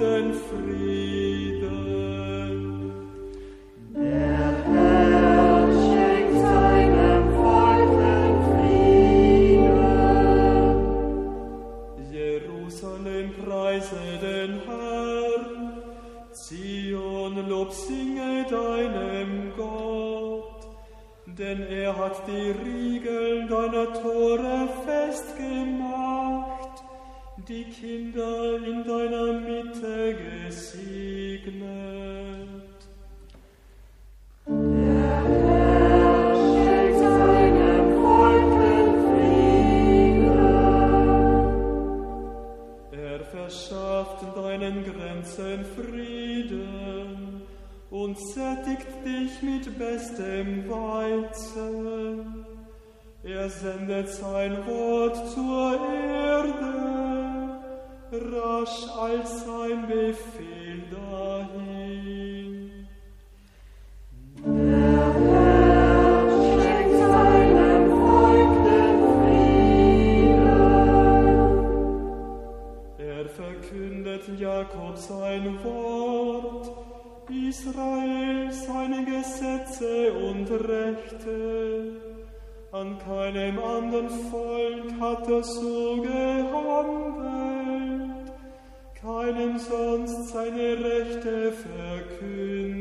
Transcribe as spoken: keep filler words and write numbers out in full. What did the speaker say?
den Frieden. Der Herr schenkt seinem Volk den Frieden. Jerusalem preise den Herrn, Zion Lob singe deinem Gott, denn er hat die Riegel deiner Tore festgemacht, die Kinder in deiner Mitte gesegnet. Der Herr schenkt seinem Volk den Frieden. Er verschafft deinen Grenzen Frieden und sättigt dich mit bestem Weizen. Er sendet sein Wort zur Erde, rasch als sein Befehl dahin. Der Herr schenkt seinem Volk den Frieden. Er verkündet Jakob sein Wort, Israel seine Gesetze und Rechte. An keinem anderen Volk hat er so gehandelt, keinem sonst seine Rechte verkündet.